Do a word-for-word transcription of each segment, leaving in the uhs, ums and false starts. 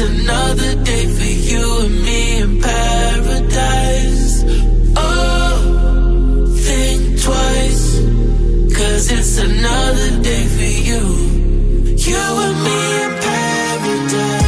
another day for you and me in paradise. Oh, think twice, cause it's another day for you. You and me in paradise.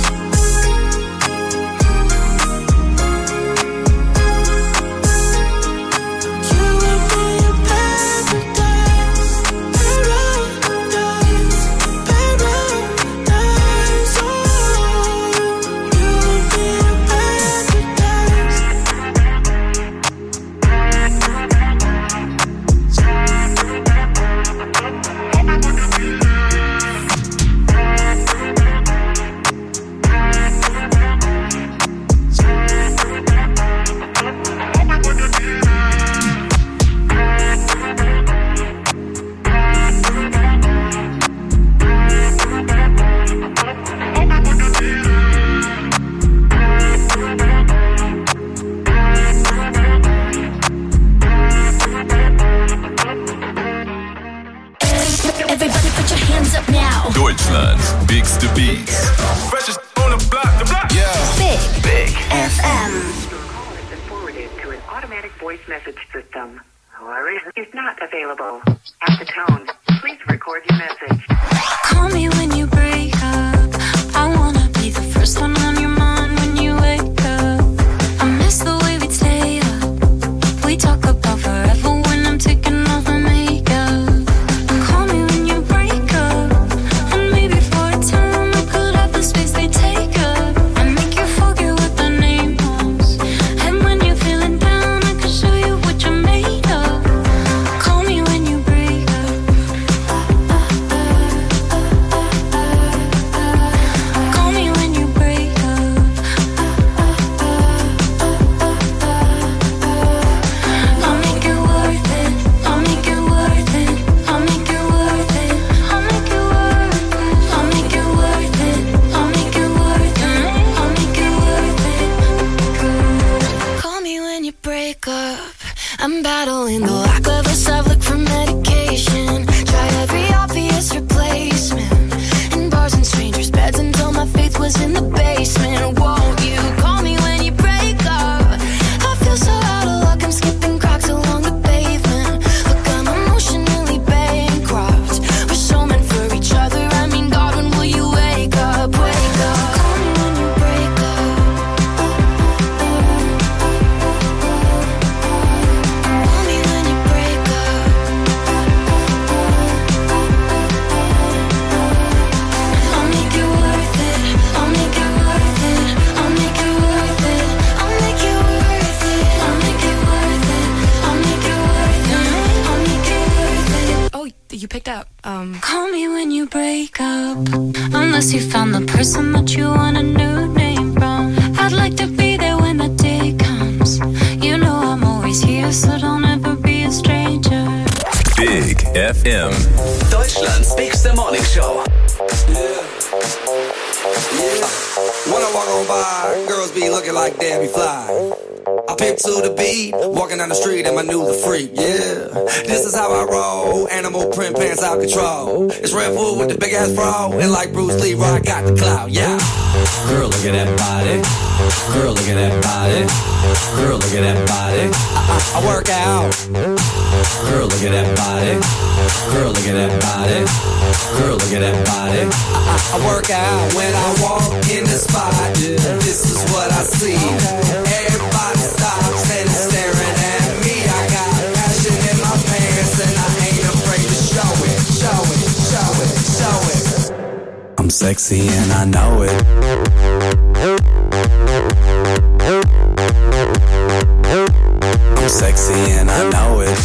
Deutschlands bigste Beats. Freshest on the block, the block. Yeah. Big, Big F M. Your call has been forwarded to an automatic voice message system. However, is not available. At the tone, please record your message. Call me when you break up. I wanna be the first one on your mind when you wake up. I miss the way we'd stay up. We talk about forever when I'm taking off my makeup. Call me when you break up. And maybe for a time I could have the space they take up. I make you forget what the name was. And when you're feeling down, I can show you what you're made of. Call me when you break up. Call me when you break up. I'll make it worth it. I'll make it worth it. I'll make it worth it. I'll make it worth it. I'll make it worth it. I'll make it worth it. I'll make it worth it. Call me when you break up. I'm battling the lack of a self look for medication. Tried every obvious replacement in bars and strangers' beds until my faith was in the basement. Won't you call me when you break up? I feel so out of luck, I'm skipping cracks along the pavement. Look, I'm emotionally bankrupt. We're so meant for each other. I mean, God, when will you wake up? Wake up. Call me when you break up. Call me when you break up. I'll make it worth it. I'll make it worth it. I'll make it worth it. I'll make it worth it. I'll make it worth it. I'll make it worth it. I'll make it worth it. Oh, you picked up. Um. Call me when you break up. Unless you found the person that you want a new name from. I'd like to be there when the day comes. You know I'm always here, so don't ever be a stranger. Big F M. Deutschlands bigste Morning Show. When I walk on by, girls be looking like Debbie Fly. I pimp to the beat, walking down the street and my new the freak, yeah. This is how I roll, animal print pants out control. It's Red Bull with the big ass bra, and like Bruce Lee, I got the clout, yeah. Girl, look at that body. Girl, look at that body. Girl, look at that body. I, I, I work out. Girl, look at that body. Girl, look at that body. Girl, look at that body. I, I, I work out when I walk in the spot. This is what I see. Everybody stops and is staring at me. I got passion in my pants and I ain't afraid to show it, show it, show it, show it. I'm sexy and I know it. I'm sexy and I know it.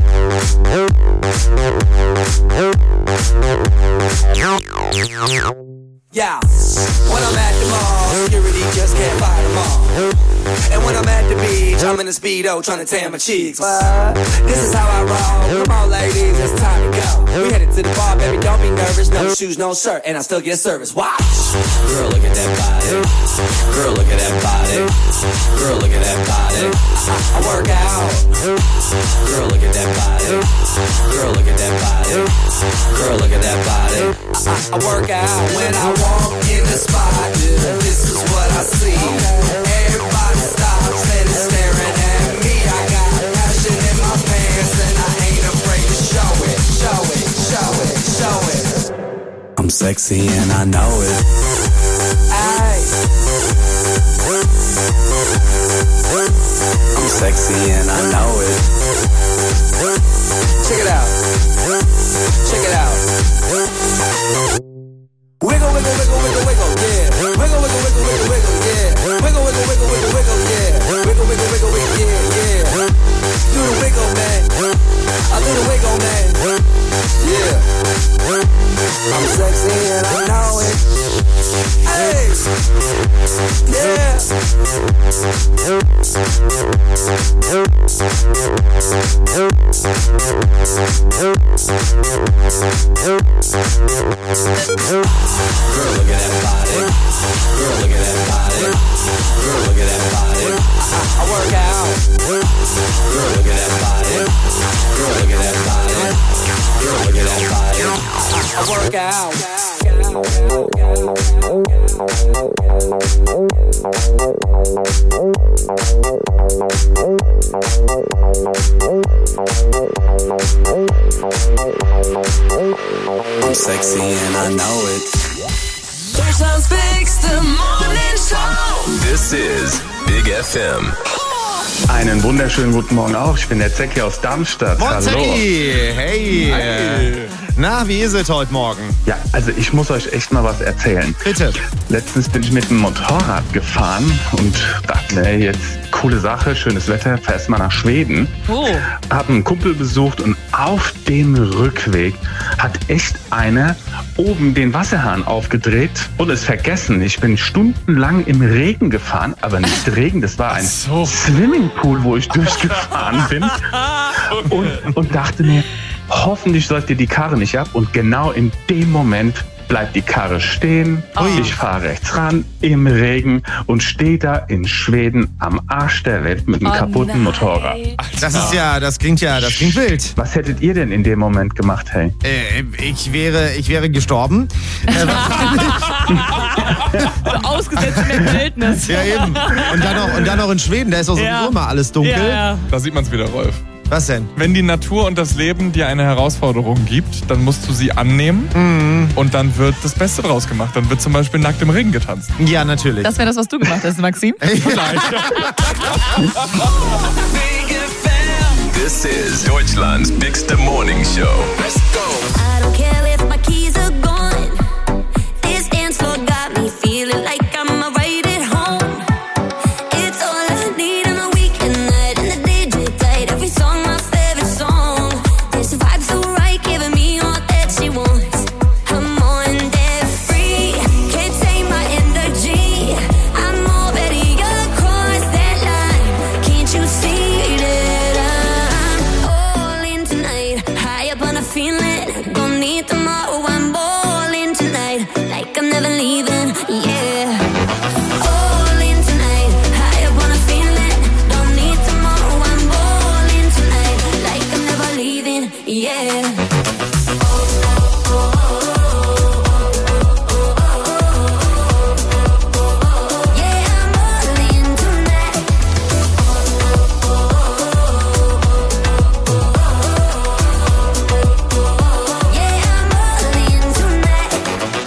Yeah, when I'm at the mall, security just can't fight them all. And when I'm at the beach, I'm in a Speedo trying to tan my cheeks. What? This is how I roll. Come on, ladies, it's time to go. We headed to the bar, baby, don't be nervous. No shoes, no shirt, and I still get service. Watch. Girl, look at that body. Girl, look at that body. Girl, look at that body. I, I work out. Girl, look at that body. Girl, look at that body. Girl, look at that body. I, I work out when I walk in the spot. sexy and I know it. Ay. I'm sexy and I know it. Check it out. Check it out. Wiggle, wiggle, wiggle, wiggle, wiggle, yeah. Wiggle, wiggle, wiggle, wiggle, wiggle, yeah. Wiggle, wiggle, wiggle, wiggle, wiggle, yeah. Wiggle, wiggle, wiggle, wiggle, yeah, yeah. Do the wiggle, man. I do the wiggle, man. Yeah. I'm sexy and I know it. Hey. Yeah. Girl, look at that body. Girl, look at that body. Girl, look at that body. I, I work out. Girl, look at that body. Girl, look at that body. Girl, look at that body. I, I work out. I'm sexy and I know it. Deutschlands bigste Morning Show. This is Big F M. Einen wunderschönen guten Morgen auch. Ich bin der Zecki aus Darmstadt. Hallo. Hey, hey. Hi. Na, wie ist es heute Morgen? Ja, also ich muss euch echt mal was erzählen. Bitte. Letztens bin ich mit dem Motorrad gefahren und dachte mir, jetzt coole Sache, schönes Wetter, fährst mal nach Schweden. Oh. Hab einen Kumpel besucht und auf dem Rückweg hat echt einer oben den Wasserhahn aufgedreht und es vergessen. Ich bin stundenlang im Regen gefahren, aber nicht Regen, das war ein so. Swimmingpool, wo ich durchgefahren bin. Und, und dachte mir, hoffentlich säuft ihr die Karre nicht ab. Und genau in dem Moment bleibt die Karre stehen. Oh. Ich fahre rechts ran im Regen und stehe da in Schweden am Arsch der Welt mit einem Oh kaputten nein. Motorrad. Das ist ja, das klingt ja, das klingt wild. Was hättet ihr denn in dem Moment gemacht, hey? Äh, ich wäre, ich wäre gestorben. Äh, So ausgesetzt in der Wildnis. ja eben. Und dann noch, und dann noch in Schweden, da ist doch sowieso Ja. immer alles dunkel. Ja, ja. Da sieht man es wieder, Rolf. Was denn? Wenn die Natur und das Leben dir eine Herausforderung gibt, dann musst du sie annehmen und dann wird das Beste draus gemacht. Dann wird zum Beispiel nackt im Regen getanzt. Ja, natürlich. Das wäre das, was du gemacht hast, Maxim. This is Deutschland's Bigste Morning Show. Let's go. I don't care if my keys are gone. This dance floor got me feeling like I'm right at home. It's all I need on a weekend night and the D J played every song, my favorite song. This vibe so right, giving me all that she wants. I'm on that free, can't take my energy. I'm already across that line. Can't you see that I'm all in tonight? High up on a feeling, gonna need tomorrow. I'm balling tonight, like I'm never leaving. Yeah. All in tonight, high up on a feeling, don't need tomorrow. I'm balling tonight, like I'm never leaving. Yeah. Yeah, I'm all in tonight. Yeah, I'm all in tonight.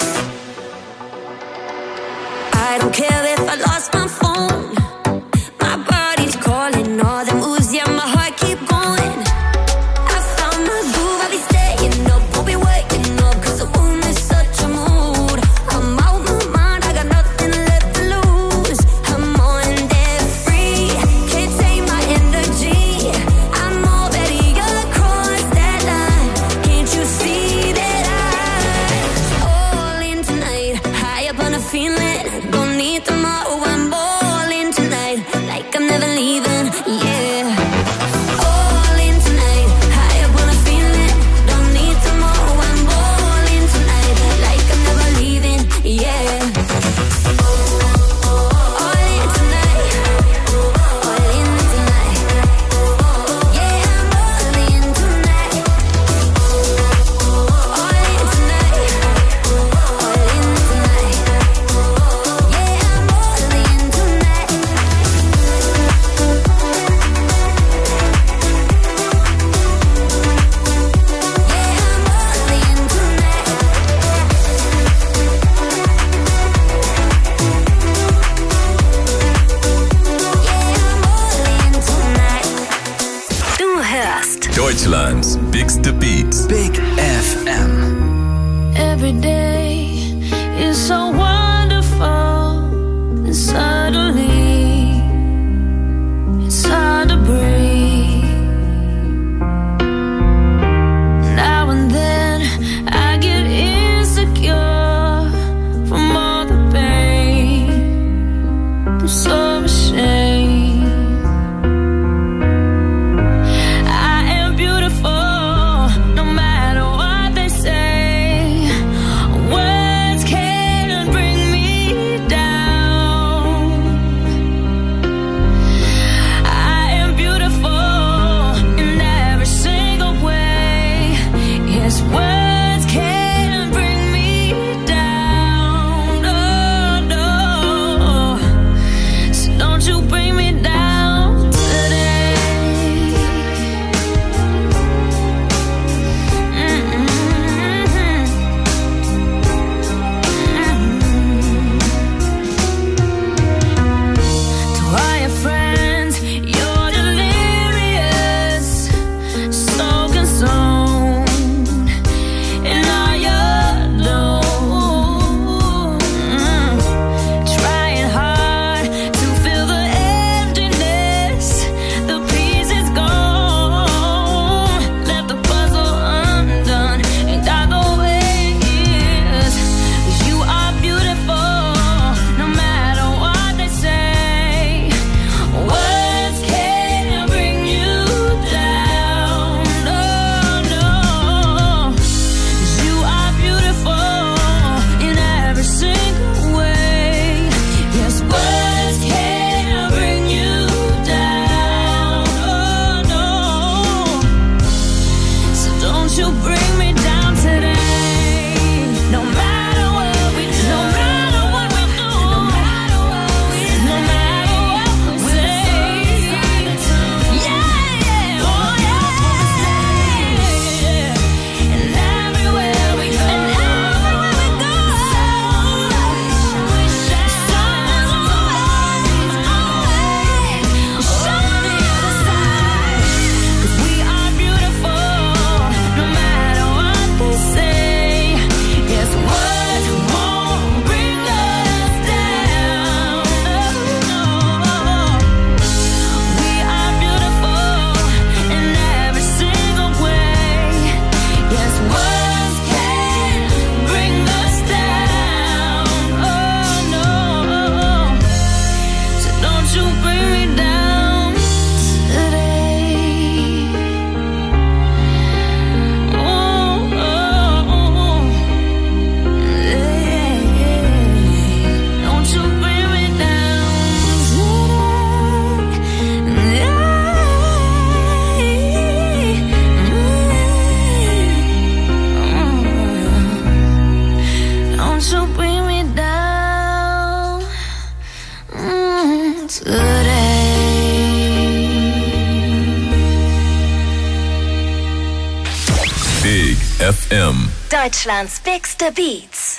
I don't care if I lost my phone. My body's calling, all the moves, yeah, my heart keep going. I found my groove, I'll be staying up, won't be waking up, 'cause the room is such a mood. I'm out my mind, I got nothing left to lose. I'm on that free, can't take my energy. I'm already across that line. Can't you see that I'm all in tonight? High up on a feeling, don't need tomorrow. Deutschlands bigste Beats. Big F M. Every day is so wonderful, and suddenly it's hard to breathe. Now and then I get insecure from all the pain. I'm so ashamed. Big F M. Deutschlands bigste Beats.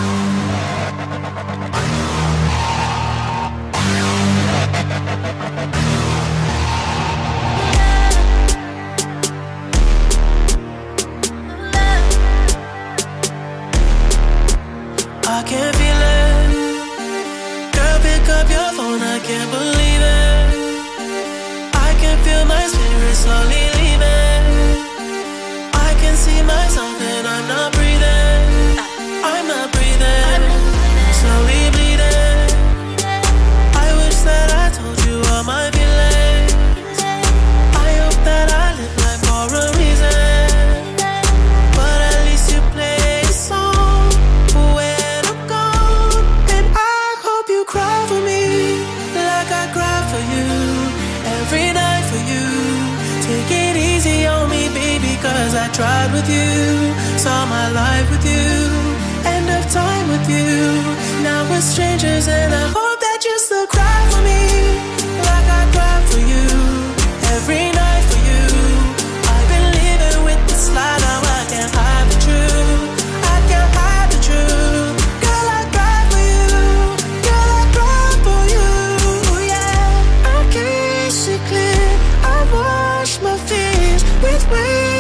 I can feel it. Girl, pick up your phone, I can't believe it. I can feel my spirit slowly leaving. I can see myself and I'm not breathing. I'm not breathing. Slowly bleeding. I wish that I told you all my feelings. I hope that I live life for a reason. But at least you play a song when I'm gone. And I hope you cry for me like I cry for you. Every night for you. Take it easy on me, baby, cause I tried with you. Saw my life with you. End of time with you. Now we're strangers and I hope that you still cry for me like I cried for you. Every night for you. I've been living with this lie, now I can't hide the truth. I can't hide the truth. Girl, I cried for you. Girl, I cried for you. Yeah, I can see clear. I wash my fears with waves.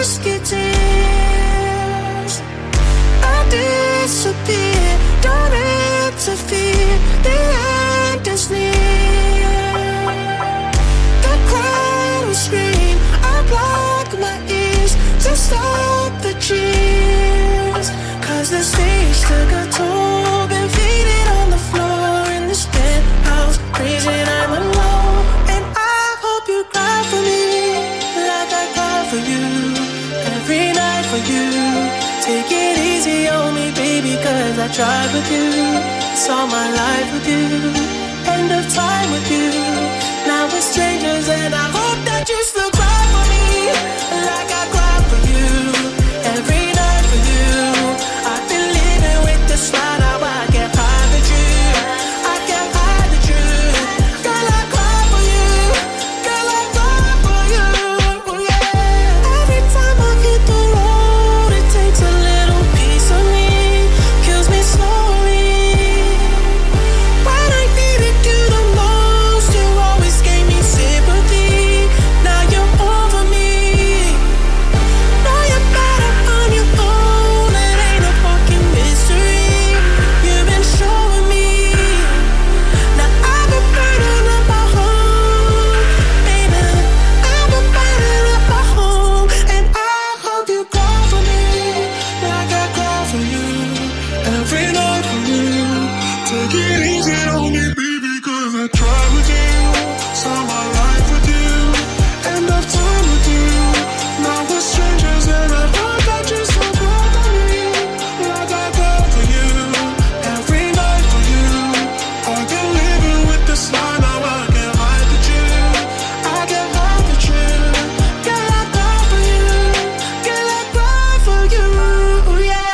drive with you, saw my life with you, end of time with you. Now we're strangers and I hope that you still cry for me like I cry for you every night for you. I've been living with this lie, now I can't hide the truth. I can't hide the truth. Girl, I cry for you. Girl, I cry for you. Yeah. Every time I hit the road, it takes a little piece of me, kills me slowly. When I needed you the most, you always gave me sympathy. Now you're over me. Now you're better on your own. It ain't a fucking mystery. You've been showing me. Now I've been burning up my home, baby. I've been burning up my home, and I hope you cry for me like I cry for you every night for you. Take it easy on me, baby, 'cause I tried with you, saw my life with you, end of time with you. Now we're strangers and I hope that you still cry for me like I cry for you every night for you. I've been living with this lie, now I can't hide the truth. I can't hide the truth. Girl, I cry for you. Girl, I cry for you. Yeah.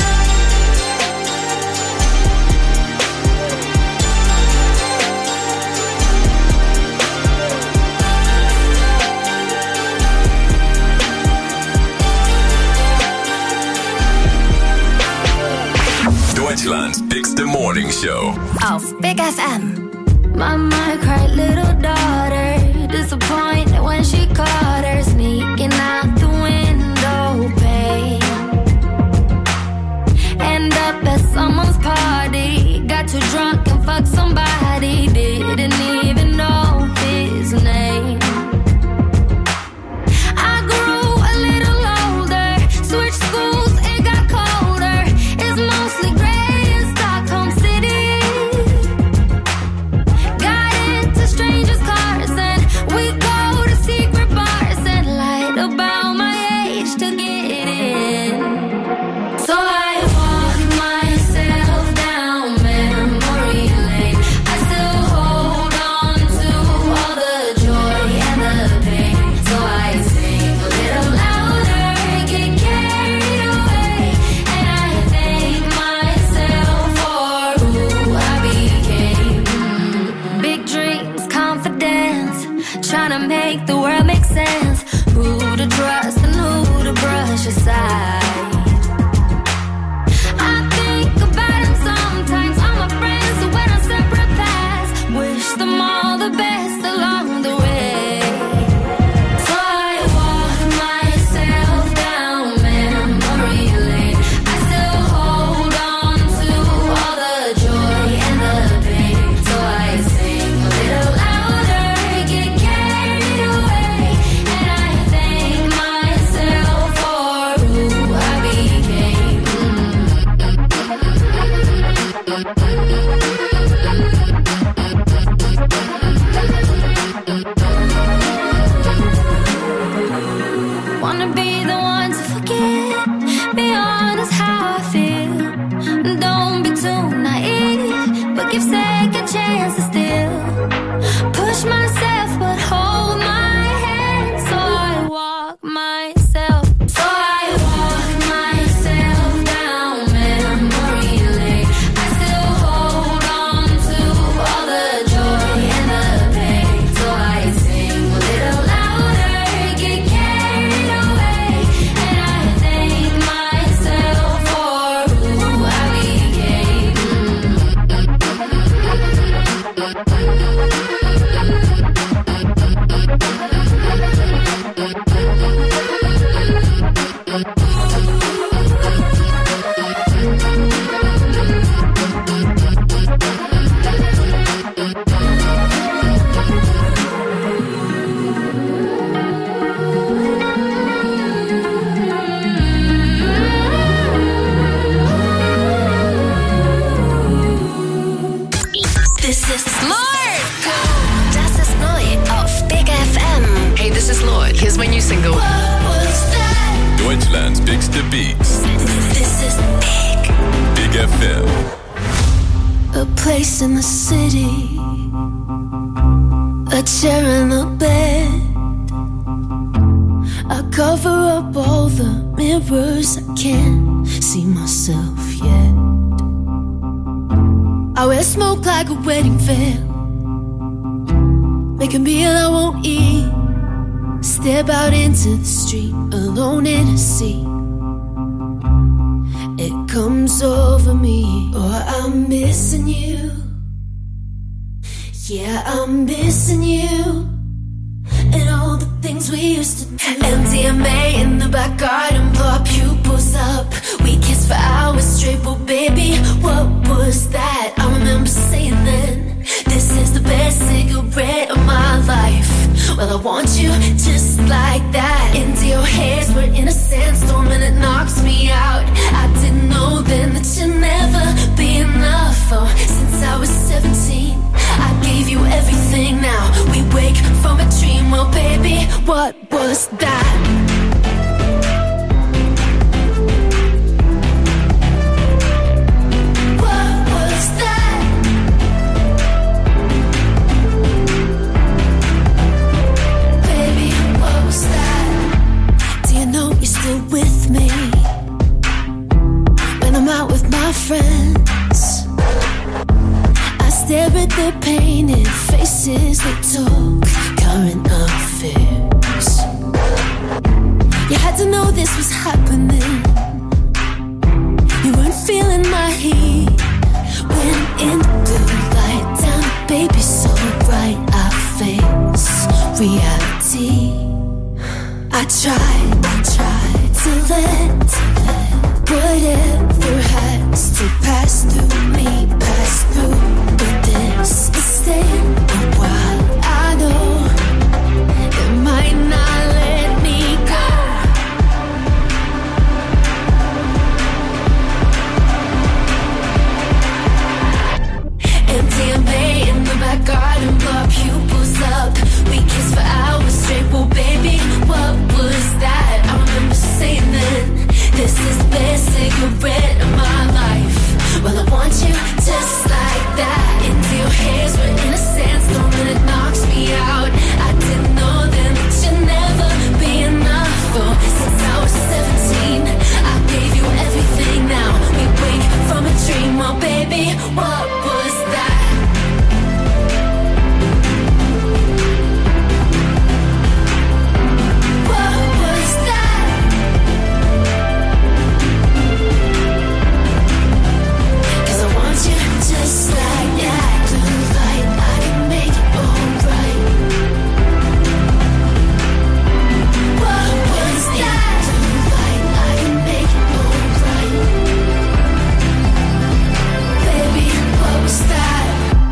Deutschland's bigste Morningshow. Auf Big F M. Mama cried, little daughter, disappointed when she caught her sneaking out the window pane. End up at someone's party, got too drunk and fucked somebody, didn't even know his name. I grew a little older, switched schools, it got colder. It's mostly gray in Stockholm City. Got into strangers' cars and we go to secret bars and lied about my age to get in. So I walk myself down memory lane. I still hold on to all the joy and the pain. So I sing a little louder, get carried away, and I thank myself for who I became. Big dreams, confidence, trying to make the world make sense. Who to trust and who to brush aside. I think about him sometimes, all my friends who went on separate paths. Wish them all the best along the way. So I walk myself down memory lane. I still hold on to all the joy and the pain. So I sing a little louder, get carried away, and I thank myself for who I became. Wanna be the one to forget, be honest how I feel. Don't be too naive, but give second chances still. Push myself, but hold my hand. So I walk myself. So I walk myself down memory lane. I still hold on to all the joy and the pain. So I sing a little louder, get carried away, and I thank myself for who I became. This is Lord. Das ist neu auf Big F M. Hey, this is Lord. Here's my new single. What was that? Deutschland's bigste Beats. This is Big. Big F M. A place in the city, a chair and a bed. I cover up all the mirrors, I can't see myself yet. I wear smoke like a wedding veil, make a meal I won't eat, step out into the street alone in a sea. It comes over me, oh, I'm missing you. Yeah, I'm missing you. And all the things we used to do. M D M A in the back garden, blow our pupils up. We kissed for hours straight, but baby, what was that? I remember saying then, this is the best cigarette of my life. Well, I want you just like that. Into your hairs, we're in a sandstorm and it knocks me out. I didn't know then that you'd never be enough. Oh, since I was seventeen, I gave you everything. Now we wake from a dream. Well, baby, what was that? What was that? Baby, what was that? Do you know you're still with me when I'm out with my friends? I stare at their painted faces, they talk current affairs. You had to know this was happening. You weren't feeling my heat. When in the blue light down, baby, so bright I face reality. I tried, I tried to let, to let whatever has to pass through me, pass through. But this is staying a while. I know it might not let me go. M D M A in the back garden, blow our pupils up. We kissed for hours straight, well, baby, what was that? I remember saying then, this is the best cigarette of my life. Well, I want you just like that. Into your hairs, we're in a sandstorm and it knocks me out. I didn't know then that you'd never be enough. Oh, since I was seventeen, I gave you everything. Now we wake from a dream. Oh, baby, what was that? What was that? Cause I want you just like that. Blue light, I can make it alright. What was that? Blue light, I can make it alright. Baby, what was that?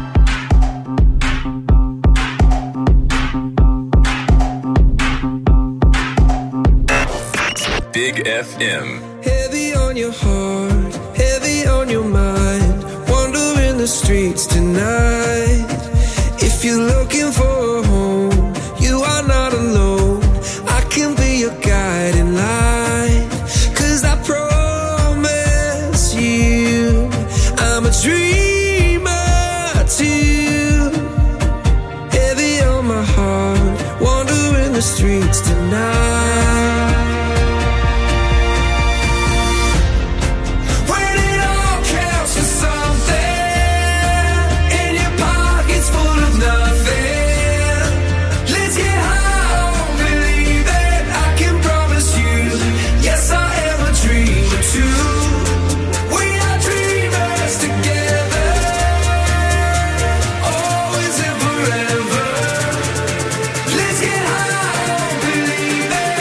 Big F M. Heavy on your heart, heavy on your mind. Wandering the streets tonight. If you're looking for a home, you are not alone. I can be your guiding light. Cause I promise you, I'm a dreamer too. Heavy on my heart, wandering the streets tonight. Let's get high, believe it.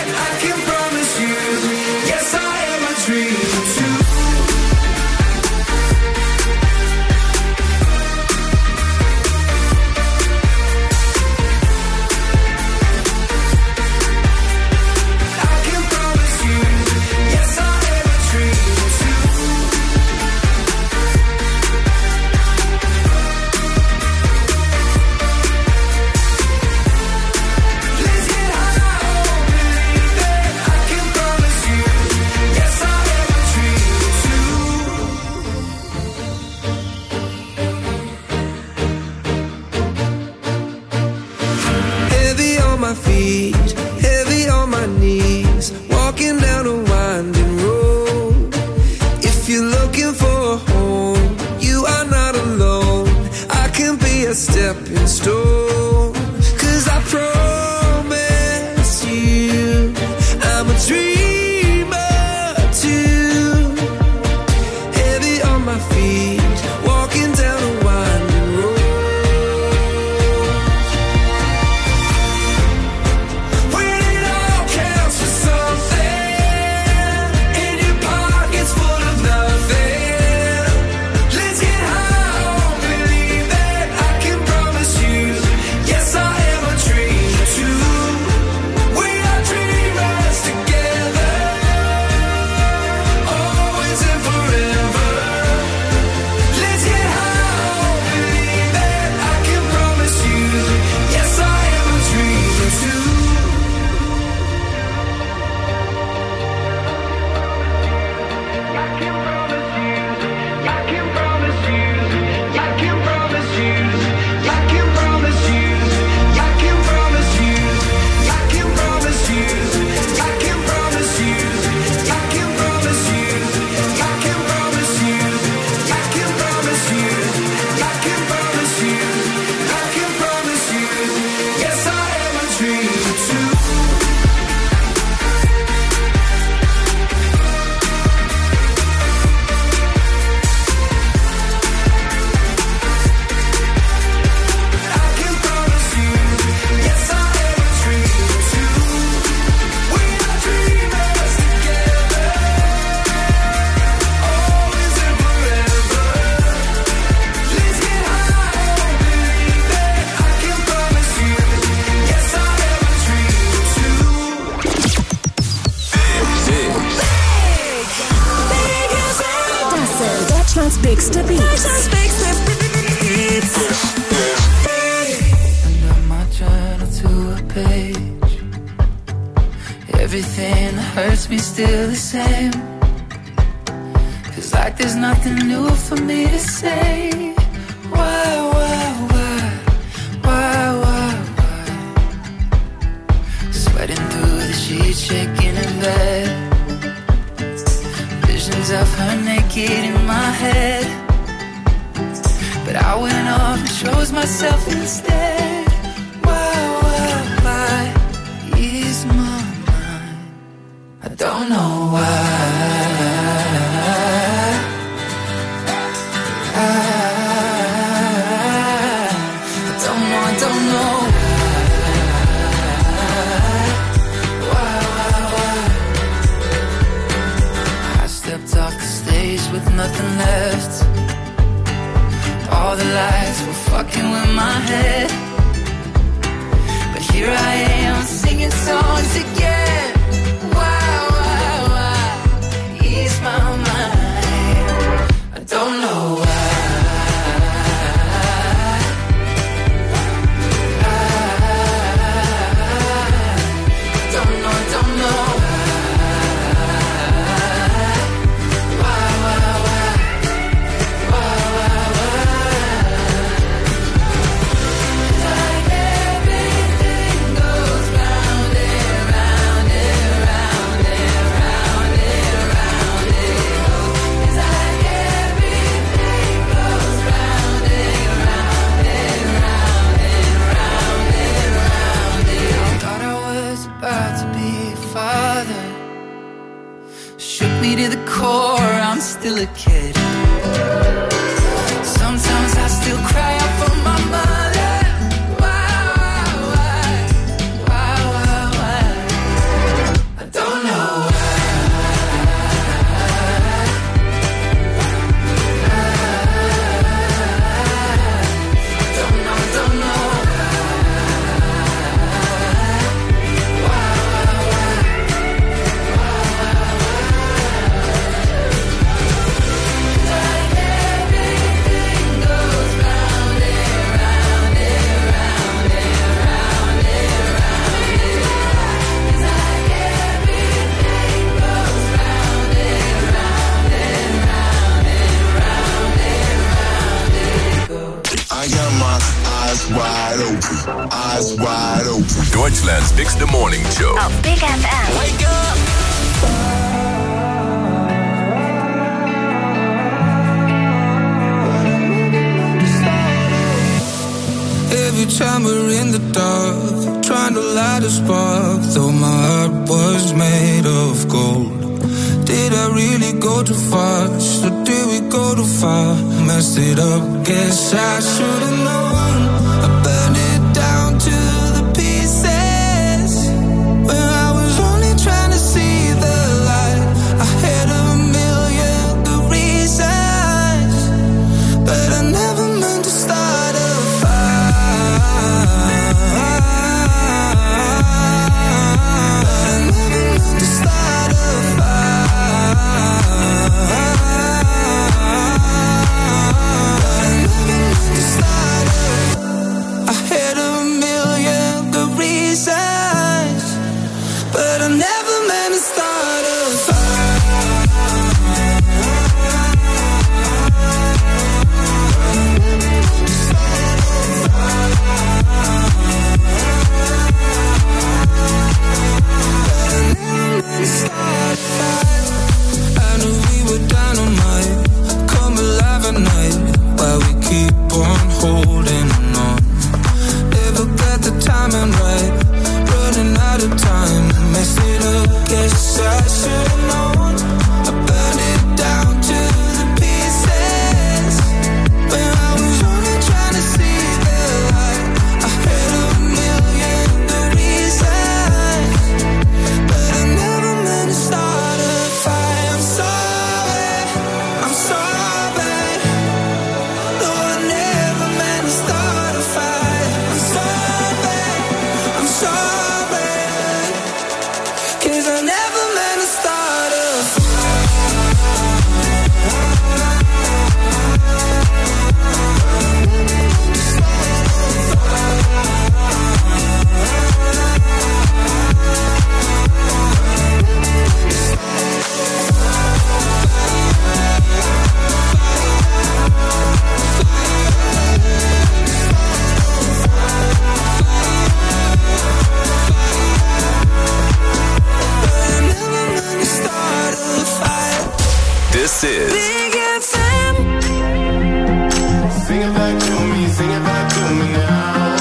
my feet, heavy on my knees, walking down a winding road. If you're looking for a home, you are not alone. I can be a stepping stone. Cause I promise you, I'm a dreamer too. Heavy on my feet, walking down a winding road. When it all counts for something, and your pocket's full of nothing, let's get high on believe that I can promise you, yes I am a dreamer too. We are dreamers together, always and forever. Let's get high on believe that I can promise you, yes I am a dreamer too. Deutschlands bigste Beats. Up my journal to a page. Everything that hurts me still the same. Feels like there's nothing new for me to say. Why, why, why, why, why, why? Sweating through the sheets, shaking in bed. Visions of her naked in my head, but I went off and chose myself instead. Why, why, why is my mind? I don't know why. I, I don't know, I don't know. Why, why, why? I stepped off the stage with nothing left. All the lights were fucking with my head, but here I am singing songs again. Why, why, why ease my mind? I don't know why. I, I don't know, I don't know. Why, why, why? Why, why, why? Like everything goes round and round and round and round and round it goes. It's like everything goes round and round and round and round and round it. Thought I was about to be a father. Shook me to the core, I'm still a kid. Sometimes I still cry out for my mother. Why, why, why, why, why? I don't know why. I don't know, I don't know. Why, why, why? Why, why, why? wide open, eyes wide open. Deutschland's Fix the Morning Show. Auf Big F M. Wake up! Every time we're in the dark, trying to light a spark, though my heart was made of gold. Did I really go too fast, or did we go too far? Messed it up, guess I should've known. I burned it down to the pieces, when I was only trying to see the light. I had a million good reasons, but I never meant to start a This is Big F M. Sing it back to me, sing it back to me now.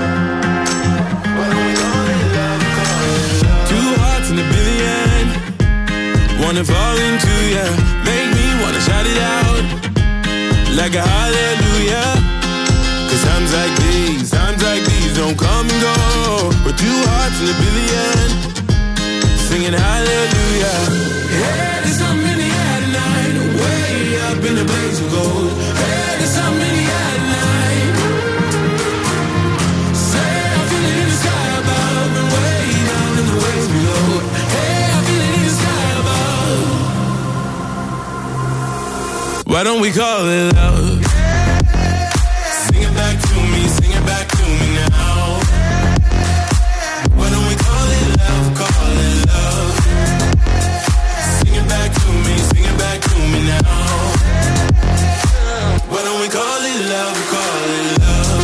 What do we call it, love, call it love. Two hearts in a billion, wanna fall into ya, make me wanna shout it out like a hallelujah. Cause times like these, times like these don't come and go. We're two hearts in a billion, singing hallelujah. Hey, there's something in the air tonight, way up in the blaze of gold. Hey, there's something in the air tonight. Say I feel it in the sky above and way down in the waves below. Hey, I feel it in the sky above. Why don't we call it love? Sing it back to me, sing it back to me now. Why don't we call it love, call it love. Sing it back to me, sing it back to me now. Why don't we call it love, call it love.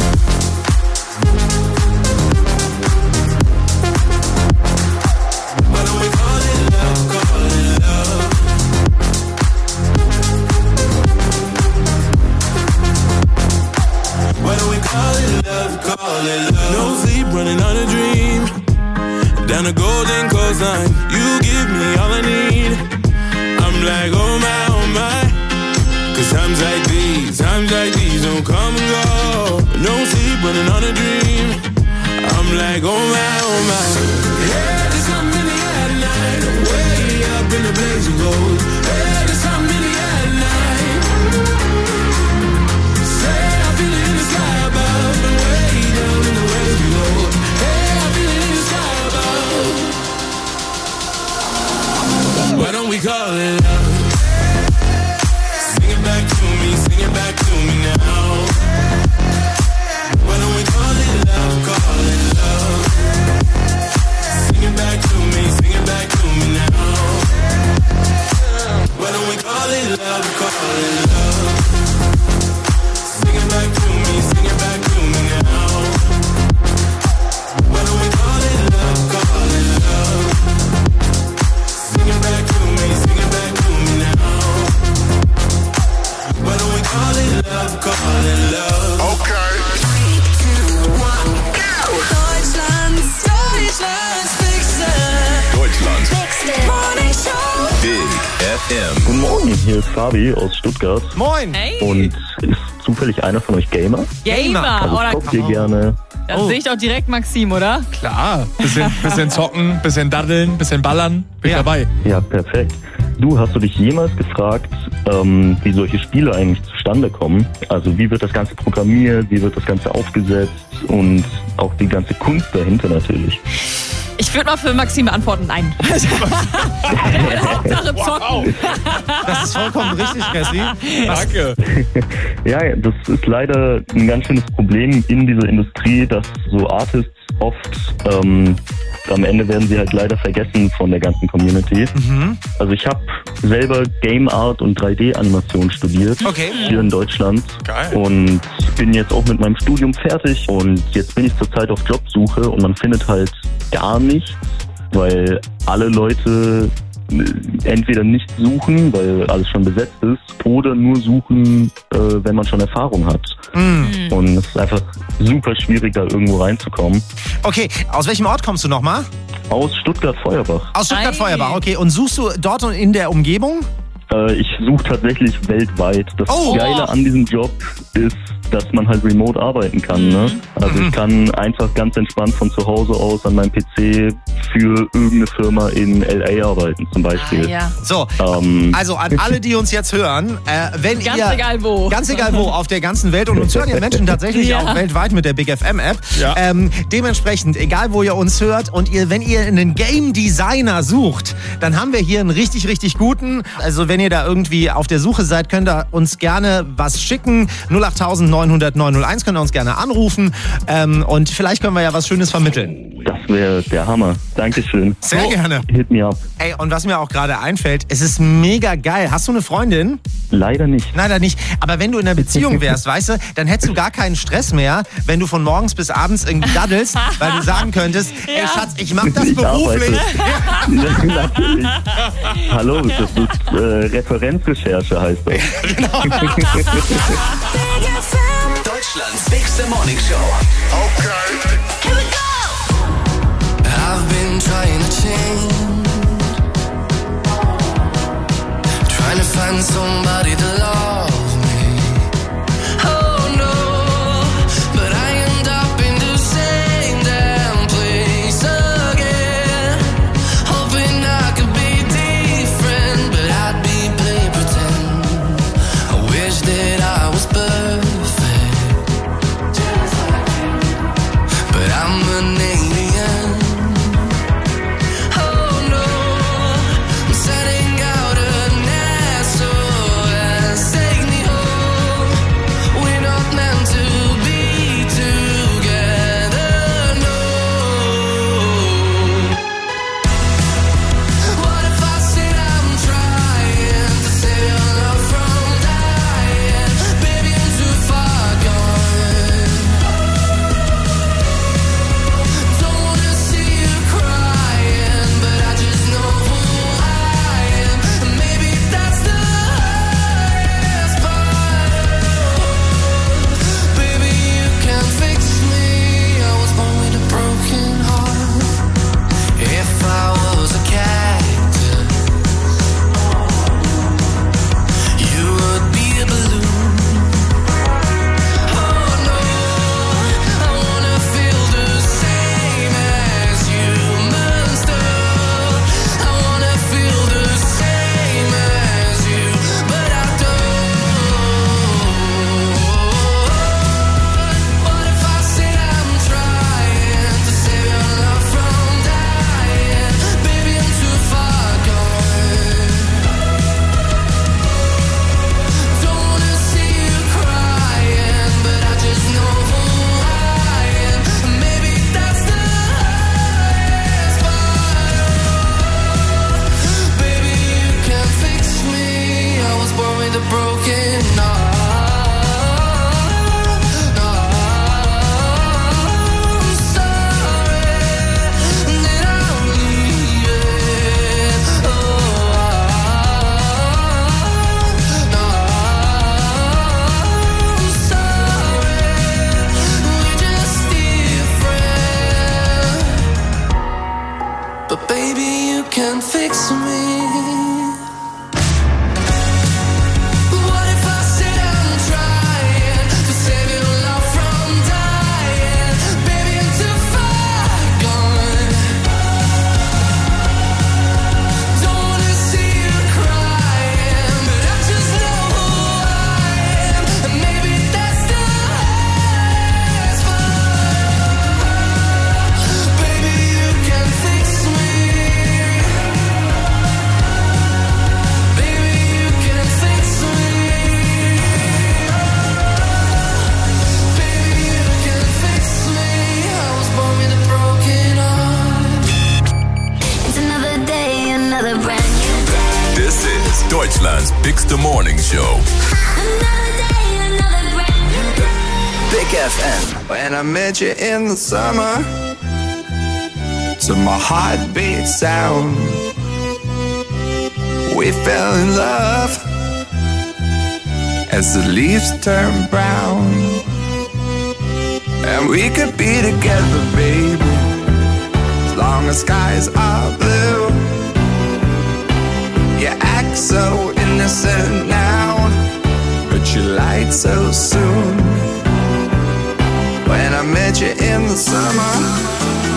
Why don't we call it love, call it love. Why don't we call it love, call it love. No sleep, running on a dream, down a golden coastline, you give me all I need. I'm like, oh my, oh my. Cause times like these, times like these don't come and go. No sleep, running on a dream, I'm like, oh my, oh my. Yeah, there's something in the air tonight, way up in the blaze of gold. Yeah, there's something in the air tonight. Say I feel it in the sky above and way down in the waves below. Hey, I feel it in the sky above. Why don't we call it love? Sing it back to me, sing it back to me now. Why don't we call it love, call it love. Sing it back to me, sing it back to me now. Why hier ist Fabi aus Stuttgart. Moin! Hey. Und ist zufällig einer von euch Gamer? Gamer! Also Oh, da zockt ihr gerne? da sehe ich doch direkt Maxim, oder? Klar. Bisschen, bisschen zocken, bisschen daddeln, bisschen ballern. Bin Ja. dabei. Ja, perfekt. Du, hast du dich jemals gefragt, ähm, wie solche Spiele eigentlich zustande kommen? Also wie wird das Ganze programmiert, wie wird das Ganze aufgesetzt und auch die ganze Kunst dahinter natürlich? Ich würde mal für Maxim beantworten, nein. Hauptsache zocken. Das ist vollkommen richtig, Cassie. Danke. Ja, das ist leider ein ganz schönes Problem in dieser Industrie, dass so Artists oft ähm, am Ende werden sie halt leider vergessen von der ganzen Community. Mhm. Also ich habe selber Game Art und drei D-Animation studiert, Okay. hier in Deutschland. Geil. Und bin jetzt auch mit meinem Studium fertig und jetzt bin ich zurzeit auf Jobsuche und man findet halt gar nichts, weil alle Leute entweder nicht suchen, weil alles schon besetzt ist, oder nur suchen, äh, wenn man schon Erfahrung hat. Mhm. Und es ist einfach super schwierig, da irgendwo reinzukommen. Okay, aus welchem Ort kommst du nochmal? Aus Stuttgart-Feuerbach. Aus Stuttgart-Feuerbach, okay. Und suchst du dort und in der Umgebung? Äh, ich suche tatsächlich weltweit. Das Oh. Geile an diesem Job ist, dass man halt remote arbeiten kann. Ne? Also ich kann einfach ganz entspannt von zu Hause aus an meinem P C für irgendeine Firma in L A arbeiten zum Beispiel. Ah, ja. So, Ähm, also an alle, die uns jetzt hören, äh, wenn Ganz ihr... egal wo. Ganz egal wo, auf der ganzen Welt. Und uns hören ja Menschen tatsächlich Ja. auch weltweit mit der Big F M-App. Ja. Ähm, dementsprechend, egal wo ihr uns hört und ihr, wenn ihr einen Game Designer sucht, dann haben wir hier einen richtig, richtig guten. Also wenn ihr da irgendwie auf der Suche seid, könnt ihr uns gerne was schicken. null acht neun null null neun null eins könnt ihr uns gerne anrufen. Ähm, und vielleicht können wir ja was Schönes vermitteln. das wäre der Hammer. Dankeschön. Sehr Oh, gerne. Hit me up. Ey, und was mir auch gerade einfällt, es ist mega geil. Hast du eine Freundin? Leider nicht. Leider nicht. Aber wenn du in einer Beziehung wärst, weißt du, dann hättest du gar keinen Stress mehr, wenn du von morgens bis abends irgendwie daddelst, weil du sagen könntest, ey Ja. Schatz, ich mach das Ich beruflich. Ja, natürlich. Hallo, das ist äh, Referenzrecherche heißt das. Deutschlands Big Morning Show. Okay. Here we go. I've been trying to change, trying to find somebody to love me. Oh no, but I end up in the same damn place again. Hoping I could be different, but I'd be play pretend. I wish that I was perfect, but I'm an alien. Oh no, I'm setting out an S O S. Big the Morning Show. Big F M. When I met you in the summer, to my heartbeat sound, we fell in love as the leaves turn brown. And we could be together, baby, as long as skies are blue. You act so innocent now, but you lied so soon. When I met you in the summer,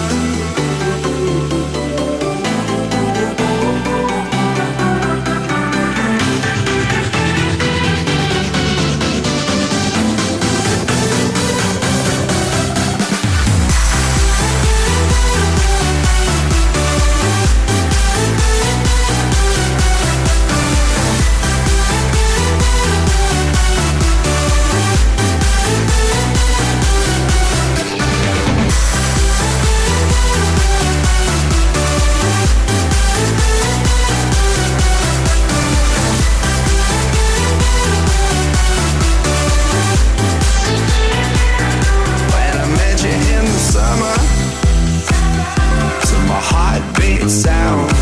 sound,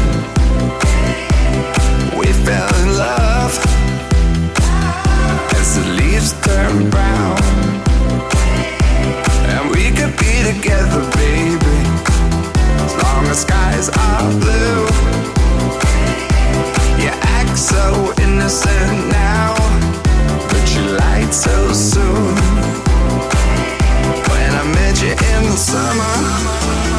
we fell in love as the leaves turn brown. And we could be together, baby, as long as skies are blue. You act so innocent now, but you lied so soon. When I met you in the summer,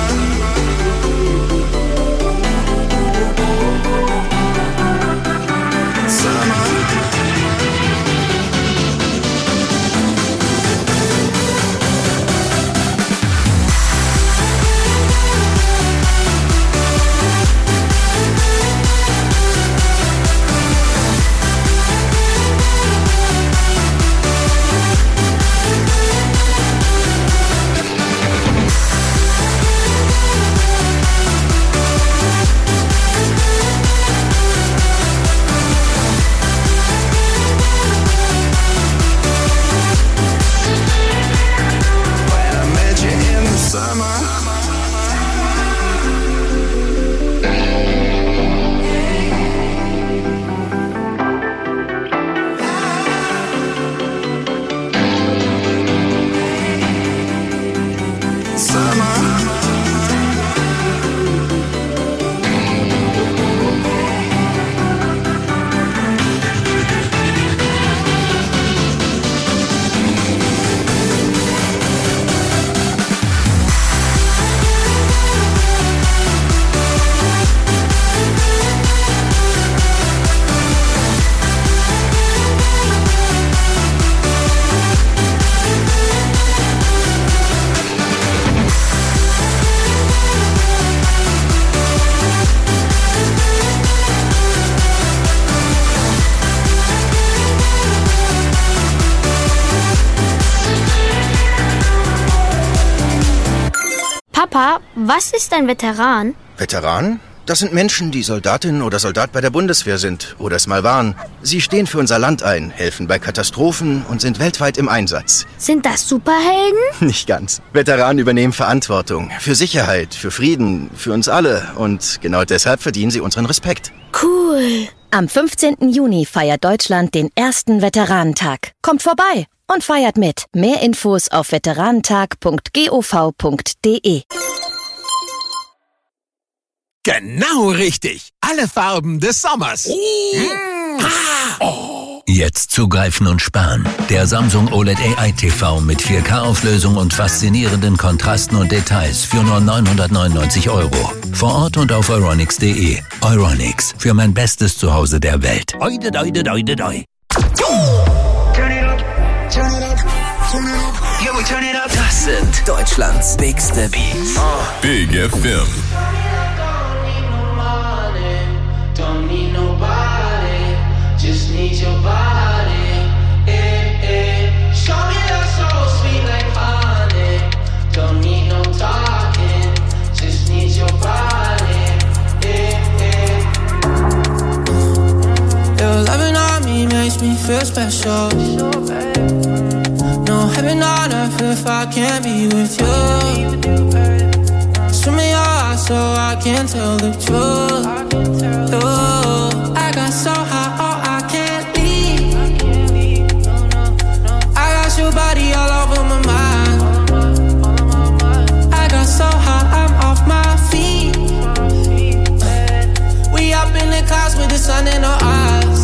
Papa, was ist ein Veteran? Veteran? Das sind Menschen, die Soldatin oder Soldat bei der Bundeswehr sind oder es mal waren. Sie stehen für unser Land ein, helfen bei Katastrophen und sind weltweit im Einsatz. Sind das Superhelden? Nicht ganz. Veteranen übernehmen Verantwortung für Sicherheit, für Frieden, für uns alle. Und genau deshalb verdienen sie unseren Respekt. Cool. Am fünfzehnten Juni feiert Deutschland den ersten Veteranentag. Kommt vorbei und feiert mit. Mehr Infos auf veteranentag punkt gov punkt de. Genau richtig. Alle Farben des Sommers. Mm. Ah. Oh. Jetzt zugreifen und sparen. Der Samsung O L E D A I T V mit vier K-Auflösung und faszinierenden Kontrasten und Details für nur neunhundertneunundneunzig Euro. Vor Ort und auf euronics punkt de. Euronics, für mein bestes Zuhause der Welt. Oide, oide, oide, oide. Das sind Deutschlands bigste Beats. Uh. Big F M. Don't need nobody, just need your body. Eh, eh. Show me that so sweet like honey. Don't need no talking, just need your body. Eh, eh. You're loving on me. feel special. No heaven on earth if I can't be with you. Swim in your eyes so I can tell the truth. Ooh, I got so high, oh I can't leave. I got your body all over my mind. I got so high, I'm off my feet. We up in the clouds with the sun in our eyes.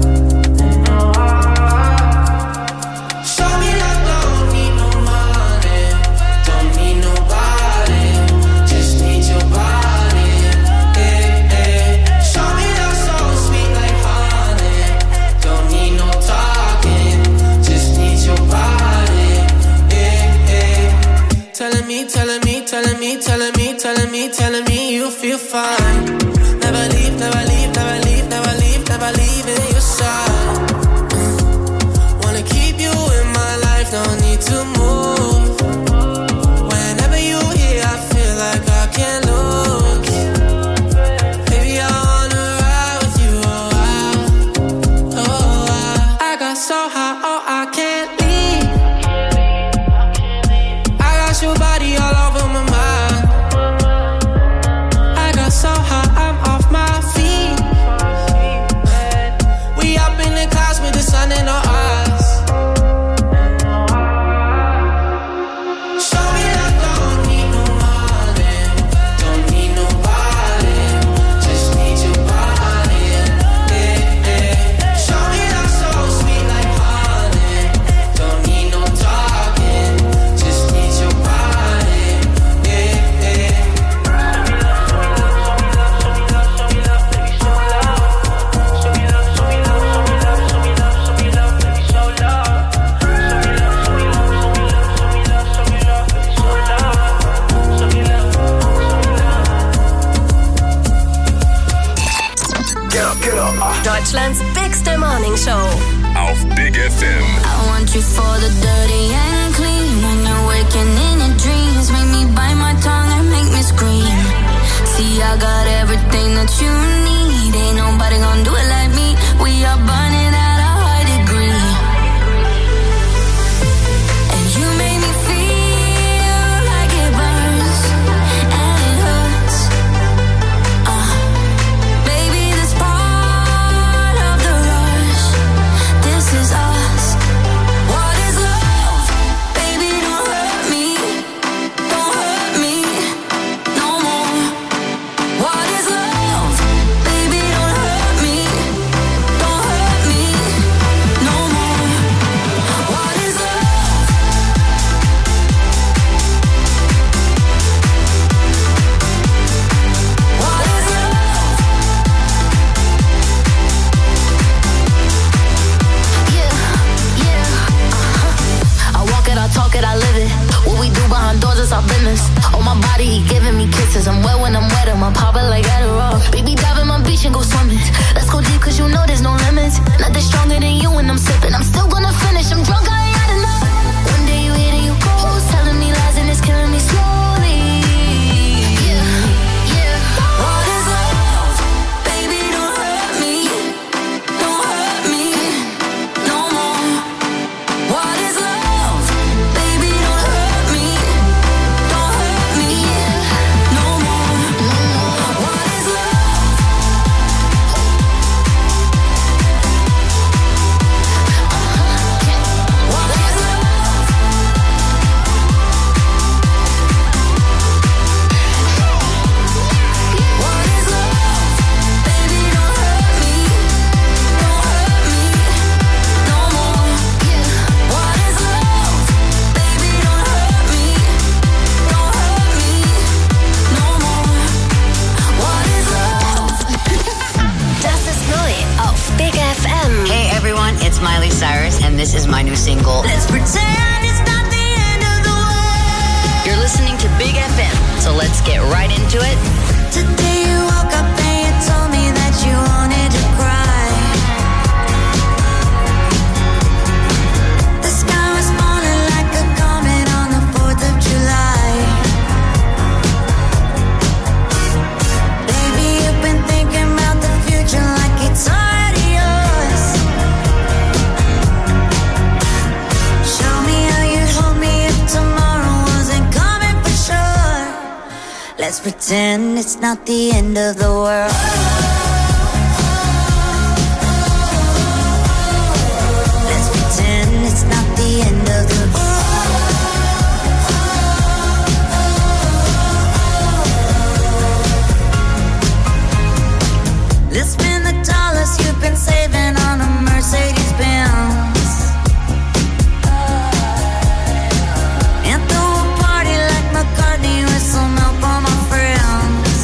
Show me love, don't need no money, don't need nobody, just need your body. Eh, eh. Show me love so sweet like honey, don't need no talking, just need your body. Eh, eh. Telling me, telling me, telling me, telling me, telling me, telling me you feel fine. Never leave, never leave, never leave, never leave, never leave in your side. Wanna keep you in my life, no need to move. Whenever you here, I feel like I can't lose. Baby, I wanna ride with you, oh I, oh I. I got so high, oh I can't leave. I got your body all over my mind. I got so high, I'm off my feet. We up in the clouds with the sun in our eyes. Show me love, don't need no money, don't need nobody, just need your body. Eh, eh. Show me love so sweet like honey, don't need no talking, just need your body. Eh, eh. Get up, get up. Deutschlands bigste Morning Show. Auf Big F M. I want you for the dirty and clean. When you're waking in your dreams, make me bite my tongue and make me scream. See, I got everything that you need. Ain't nobody gonna do it like me. We are burning at a high degree. And you make me feel like it burns and it hurts. Uh, baby, this part of the rush. This is us. What is love? Baby, don't hurt me. Don't hurt me no more. What is love? Baby, don't hurt me. Don't hurt me no more. What is love? What is love? Yeah, yeah, uh-huh. I walk it, I talk it, I live it. What we do behind doors is our business. On my body, he giving me kisses. I'm wet when I'm wet, I'm a popper like Adderall. Baby, dive in my beach and go swimming. Let's go deep, cause you know there's no limits. Nothing stronger than you when I'm sipping. I'm still gonna finish, I'm drunk, I ain't had enough. One day you hit and you go, telling me lies and it's killing me slowly. Yeah, yeah. What is love? Baby, don't hurt me. Don't hurt me no more. What is love? Baby, don't hurt me. Don't hurt me no more. What is love? What is love? What is love? Baby, don't hurt me. Don't hurt me no more. What is love? Baby, don't hurt me. Don't hurt me no more. What is love? Das ist neu auf Big F M. Hey everyone, it's Miley Cyrus, and this is my new single. Let's pretend it's not the end of the world. You're listening to Big F M, so let's get right into it. Today you woke up and you told me that you wanted to cry. The sky was falling like a comet on the fourth of July. Baby, you've been thinking about the future like it's already yours. Let's pretend it's not the end of the world. Let's pretend it's not the end of the world. Let's spend the dollars you've been saving on a Mercedes Benz and throw a party like McCartney with some help from my friends.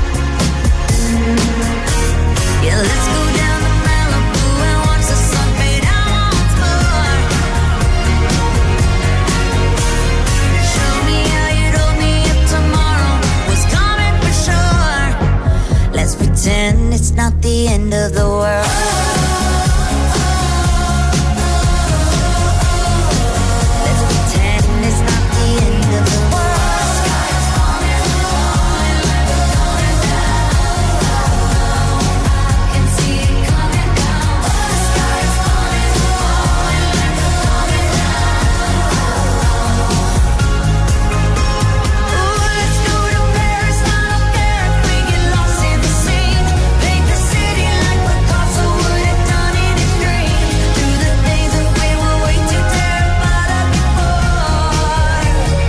Yeah, let's go down to Malibu and watch the sun fade out once more. Show me how you told me if tomorrow was coming for sure. Let's pretend it's not the end of the world. Let's pretend it's not the end of the world. Sky is falling, falling, falling down. I can see it coming down. The sky is falling, falling, falling down. Ooh, let's go to Paris. I don't care if we get lost in the scene. Paint the city like Picasso would have done in his dream. Do the things that we were way too terrified of before.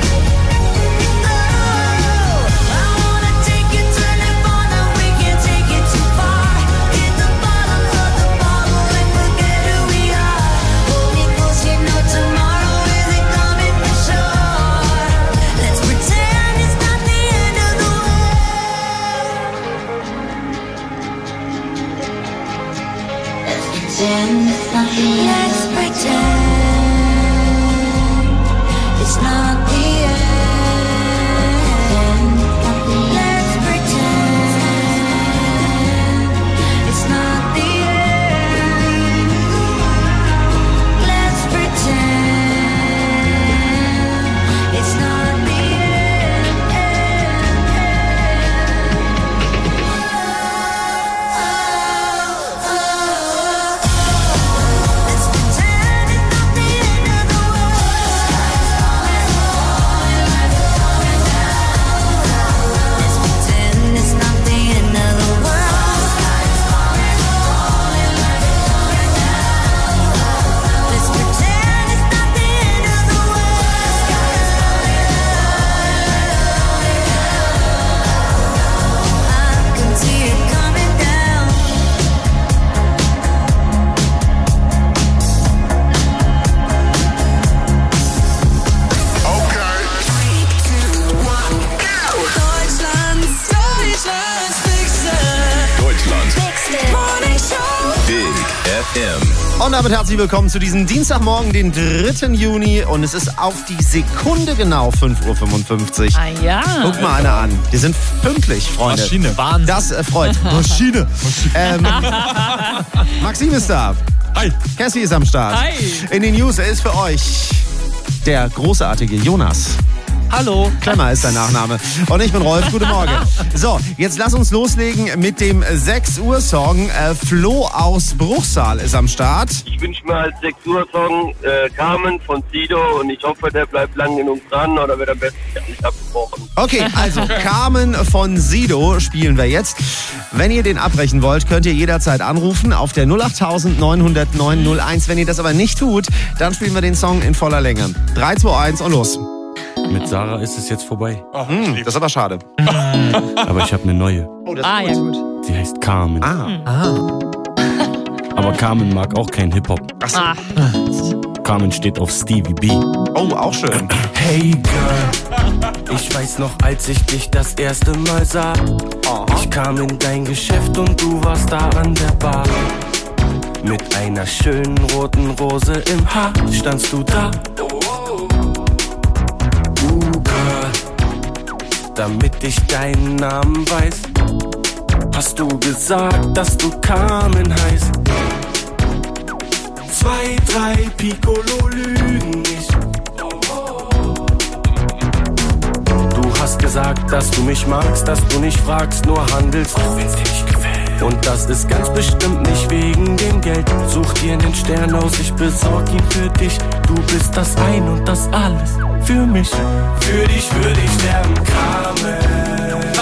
Oh, I wanna take you to Nirvana. We can't take it too far. Hit the bottom of the bottle and forget who we are. Hold me close, you know tomorrow isn't coming for sure. Let's pretend it's not the end of the Let's pretend it's not the end. Let's pretend it's not the end. Let's pretend it's not the end. Let's pretend it's not the Let's pretend it's not the end of the world. Sky's falling, falling, falling down. Let's pretend it's not the end of the world. Sky's falling, falling, falling down. Let's pretend it's not the end of the world. Sky's falling, falling, falling down. I can see it coming down. Deutschland's, Deutschland's Bigste. Deutschland's Morning Show. Big F M. Und damit herzlich willkommen zu diesem Dienstagmorgen, den dritten Juni. Und es ist auf die Sekunde genau fünf Uhr fünfundfünfzig. Ah ja. Guck mal einer an. Wir sind pünktlich, Freunde. Maschine. Wahnsinn. Das äh, freut. Maschine. Ähm, Maxim ist da. Hi. Cassie ist am Start. Hi. In den News ist für euch der großartige Jonas. Hallo. Klemmer ist sein Nachname. Und ich bin Rolf. Guten Morgen. So, jetzt lass uns loslegen mit dem sechs Uhr Song. Äh, Flo aus Bruchsal ist am Start. Ich wünsche mir als sechs Uhr Song äh, Carmen von Sido und ich hoffe, der bleibt lang genug dran oder wird am besten nicht abgebrochen. Okay, also Carmen von Sido spielen wir jetzt. Wenn ihr den abbrechen wollt, könnt ihr jederzeit anrufen auf der null acht neun null null neun null eins. Wenn ihr das aber nicht tut, dann spielen wir den Song in voller Länge. drei, zwei, eins und los. Mit Sarah ist es jetzt vorbei. Oh, Hm, das ist aber schade. Aber ich habe eine neue. Oh, das Ah, ist ja gut. gut. Sie heißt Carmen. Ah. Aber Carmen mag auch kein Hip-Hop. Ach so. Ah. Carmen steht auf Stevie B. Oh, auch schön. Hey Girl, ich weiß noch, als ich dich das erste Mal sah. Ich kam in dein Geschäft und du warst da an der Bar. Mit einer schönen roten Rose im Haar standst du da. Uh, Girl, damit ich deinen Namen weiß, hast du gesagt, dass du Carmen heißt. Zwei, drei Piccolo lügen nicht. Du hast gesagt, dass du mich magst, dass du nicht fragst, nur handelst, wenn's dir nicht gefällt. Und das ist ganz bestimmt nicht wegen dem Geld. Such dir einen Stern aus, ich besorg ihn für dich. Du bist das Ein und das Alles für mich. Für dich würde ich sterben, Carmen.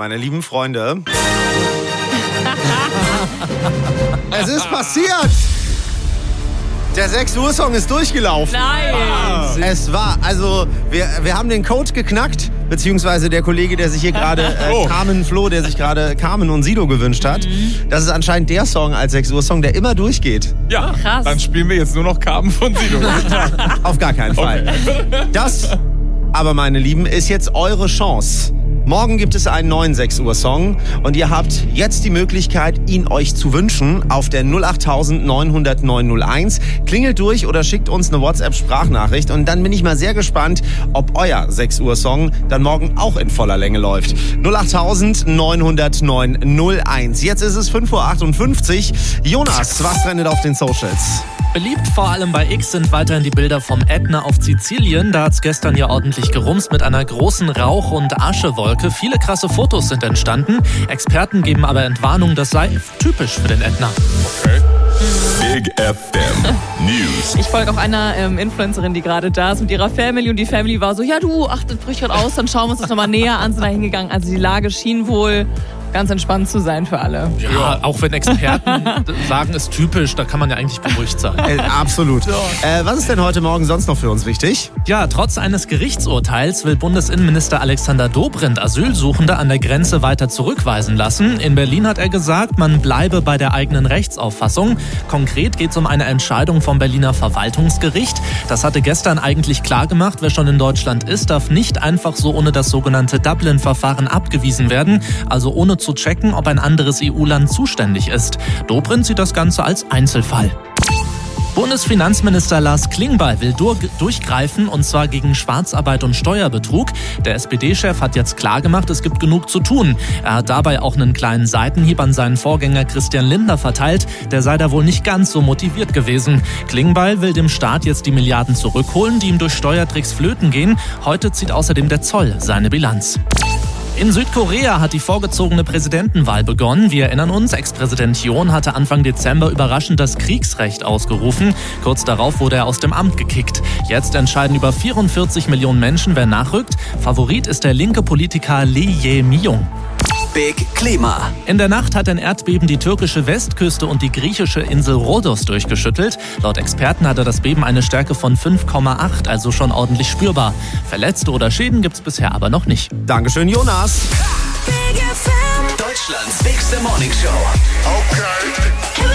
Meine lieben Freunde. Es ist passiert! Der sechs Uhr Song ist durchgelaufen. Nein! Ah, es war, also, wir, wir haben den Code geknackt, beziehungsweise der Kollege, der sich hier gerade, äh, Oh. Carmen Flo, der sich gerade Carmen und Sido gewünscht hat. Das ist anscheinend der Song als sechs Uhr Song, der immer durchgeht. Ja, Krass. dann spielen wir jetzt nur noch Carmen von Sido. Auf gar keinen Fall. Das, aber meine Lieben, ist jetzt eure Chance. Morgen gibt es einen neuen sechs Uhr Song und ihr habt jetzt die Möglichkeit, ihn euch zu wünschen auf der null acht neun null null neun null eins. Klingelt durch oder schickt uns eine WhatsApp-Sprachnachricht und dann bin ich mal sehr gespannt, ob euer sechs Uhr Song dann morgen auch in voller Länge läuft. null acht neun null null neun null eins. Jetzt ist es fünf Uhr achtundfünfzig. Jonas, was trendet auf den Socials? Beliebt vor allem bei X sind weiterhin die Bilder vom Ätna auf Sizilien. Da hat's gestern ja ordentlich gerumst mit einer großen Rauch- und Aschewolke. Viele krasse Fotos sind entstanden. Experten geben aber Entwarnung, das sei typisch für den Ätna. Okay. Big F M News. Ich folge auch einer ähm, Influencerin, die gerade da ist mit ihrer Family und die Family war so, ja du, ach, das bricht gerade aus, dann schauen wir uns das nochmal näher an, sind da hingegangen. Also die Lage schien wohl ganz entspannt zu sein für alle. Ja, auch wenn Experten sagen, ist typisch, da kann man ja eigentlich beruhigt sein. Äh, absolut. Äh, was ist denn heute Morgen sonst noch für uns wichtig? Ja, trotz eines Gerichtsurteils will Bundesinnenminister Alexander Dobrindt Asylsuchende an der Grenze weiter zurückweisen lassen. In Berlin hat er gesagt, man bleibe bei der eigenen Rechtsauffassung. Konkret geht es um eine Entscheidung vom Berliner Verwaltungsgericht. Das hatte gestern eigentlich klar gemacht, wer schon in Deutschland ist, darf nicht einfach so ohne das sogenannte Dublin-Verfahren abgewiesen werden, also ohne zu checken, ob ein anderes E U-Land zuständig ist. Dobrindt sieht das Ganze als Einzelfall. Bundesfinanzminister Lars Klingbeil will dur- durchgreifen und zwar gegen Schwarzarbeit und Steuerbetrug. Der S P D-Chef hat jetzt klargemacht, es gibt genug zu tun. Er hat dabei auch einen kleinen Seitenhieb an seinen Vorgänger Christian Lindner verteilt. Der sei da wohl nicht ganz so motiviert gewesen. Klingbeil will dem Staat jetzt die Milliarden zurückholen, die ihm durch Steuertricks flöten gehen. Heute zieht außerdem der Zoll seine Bilanz. In Südkorea hat die vorgezogene Präsidentenwahl begonnen. Wir erinnern uns, Ex-Präsident Yoon hatte Anfang Dezember überraschend das Kriegsrecht ausgerufen. Kurz darauf wurde er aus dem Amt gekickt. Jetzt entscheiden über vierundvierzig Millionen Menschen, wer nachrückt. Favorit ist der linke Politiker Lee Jae-myung. Big Klima. In der Nacht hat ein Erdbeben die türkische Westküste und die griechische Insel Rhodos durchgeschüttelt. Laut Experten hatte das Beben eine Stärke von fünf Komma acht, also schon ordentlich spürbar. Verletzte oder Schäden gibt's bisher aber noch nicht. Dankeschön, Jonas. Deutschlands bigste Morningshow. Okay.